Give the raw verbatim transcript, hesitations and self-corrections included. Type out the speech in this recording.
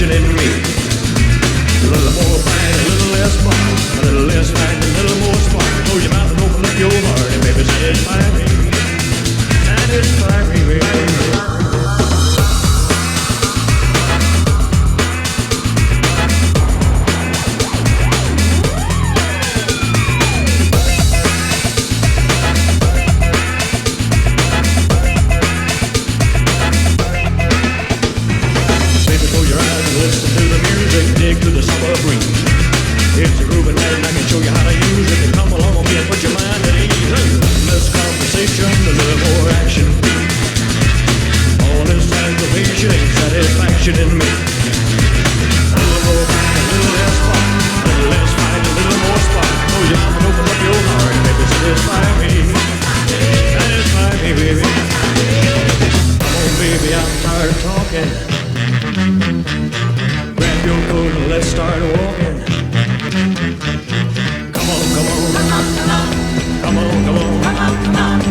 satisfaction in me. A little more bang, a little less fun. A little less bang, a little more spark. Close your mouth and open up your heart and baby satisfy me. Satisfy me, baby. Listen to the music, dig to the summer breeze. It's a groovy night and I can show you how to use it. Come along with me and put your mind at ease. A little less conversation, a little more action. All this aggravation ain't satisfaction in me. A little more fight, a little less fun. A little less fight, a little more spark. Close your mouth and open up your heart and baby satisfy me. Satisfy me, baby. Come on, baby, I'm tired of talking. Grab your coat and let's start walking. Come on, come on. Come on, come on. Come on, come on.